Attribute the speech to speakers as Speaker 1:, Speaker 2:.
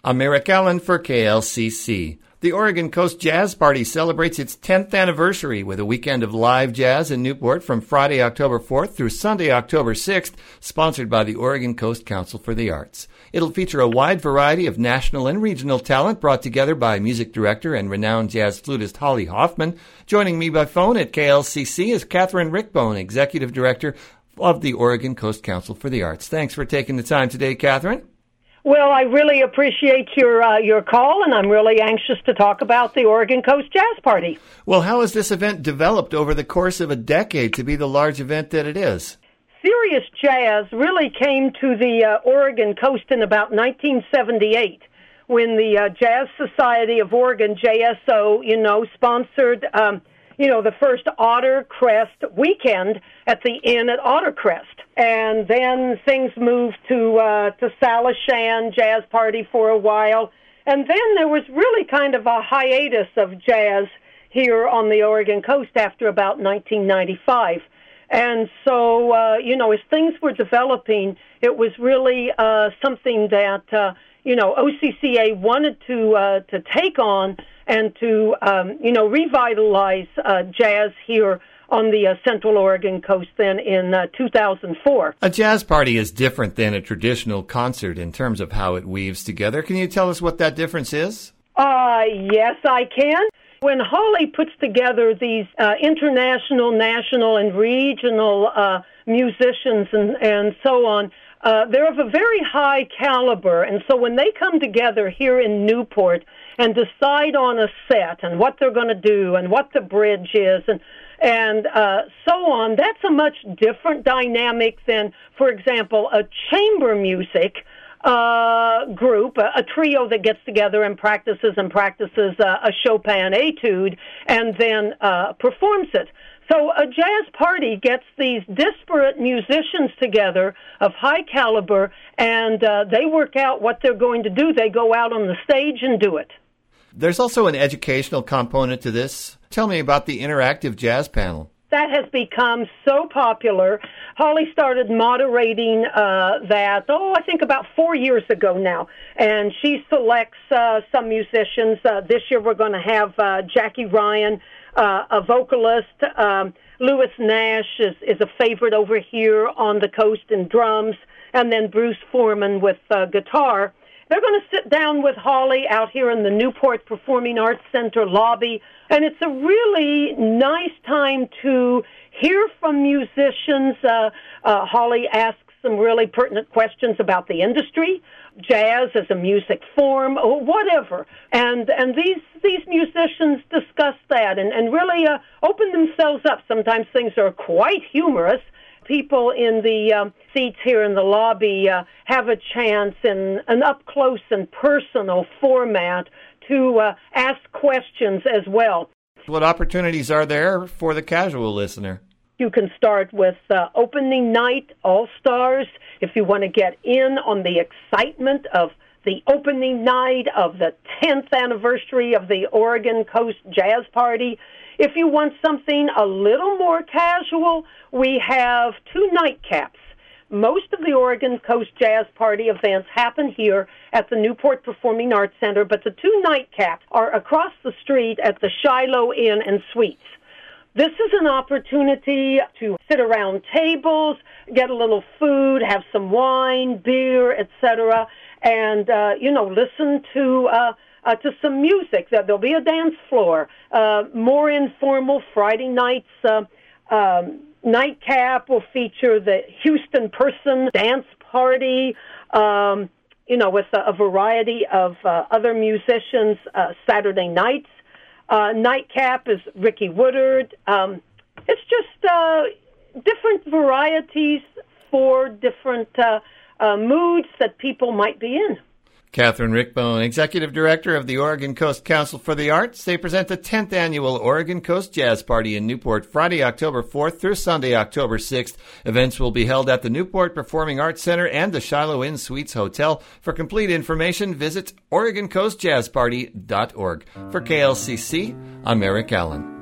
Speaker 1: I'm Eric Allen for KLCC. The Oregon Coast Jazz Party celebrates its 10th anniversary with a weekend of live jazz in Newport from Friday, October 4th through Sunday, October 6th, sponsored by the Oregon Coast Council for the Arts. It'll feature a wide variety of national and regional talent brought together by music director and renowned jazz flutist Holly Hoffman. Joining me by phone at KLCC is Catherine Rickbone, Executive Director of the Oregon Coast Council for the Arts. Thanks for taking the time today, Catherine.
Speaker 2: Well, I really appreciate your call, and I'm really anxious to talk about the Oregon Coast Jazz Party.
Speaker 1: Well, how has this event developed over the course of a decade to be the large event that it is?
Speaker 2: Serious jazz really came to the Oregon Coast in about 1978 when the Jazz Society of Oregon, JSO, sponsored the first Otter Crest weekend at the Inn at Otter Crest. And then things moved to Salishan Jazz Party for a while. And then there was really kind of a hiatus of jazz here on the Oregon coast after about 1995. And so, as things were developing, it was really something that, OCCA wanted to take on and to, revitalize jazz here on the Central Oregon coast then in 2004.
Speaker 1: A jazz party is different than a traditional concert in terms of how it weaves together. Can you tell us what that difference is?
Speaker 2: Yes, I can. When Holly puts together these international, national, and regional musicians and so on, they're of a very high caliber. And so when they come together here in Newport and decide on a set and what they're going to do and what the bridge is and so on, that's a much different dynamic than, for example, a chamber music group, a trio that gets together and practices a Chopin etude and then performs it. So a jazz party gets these disparate musicians together of high caliber, and they work out what they're going to do. They go out on the stage and do it.
Speaker 1: There's also an educational component to this. Tell me about the interactive jazz panel.
Speaker 2: That has become so popular. Holly started moderating that, I think about 4 years ago now. And she selects some musicians. This year we're going to have Jackie Ryan, a vocalist. Lewis Nash is a favorite over here on the coast in drums. And then Bruce Foreman with guitar. They're going to sit down with Holly out here in the Newport Performing Arts Center lobby, and it's a really nice time to hear from musicians. Holly asks some really pertinent questions about the industry, jazz as a music form, or whatever. And these musicians discuss that and really open themselves up. Sometimes things are quite humorous. People in the seats here in the lobby have a chance in an up-close and personal format to ask questions as well.
Speaker 1: What opportunities are there for the casual listener?
Speaker 2: You can start with opening night, All-Stars, if you want to get in on the excitement of the opening night of the 10th anniversary of the Oregon Coast Jazz Party. If you want something a little more casual, we have 2 nightcaps. Most of the Oregon Coast Jazz Party events happen here at the Newport Performing Arts Center, but the 2 nightcaps are across the street at the Shiloh Inn and Suites. This is an opportunity to sit around tables, get a little food, have some wine, beer, etc., and, listen to some music. There'll be a dance floor. More informal Friday nights nightcap will feature the Houston Person Dance Party, with a variety of other musicians. Saturday nights nightcap is Ricky Woodard. It's just different varieties for different moods that people might be in.
Speaker 1: Catherine Rickbone, Executive Director of the Oregon Coast Council for the Arts. They present the 10th Annual Oregon Coast Jazz Party in Newport, Friday, October 4th through Sunday, October 6th. Events will be held at the Newport Performing Arts Center and the Shiloh Inn Suites Hotel. For complete information, visit OregonCoastJazzParty.org. For KLCC, I'm Eric Allen.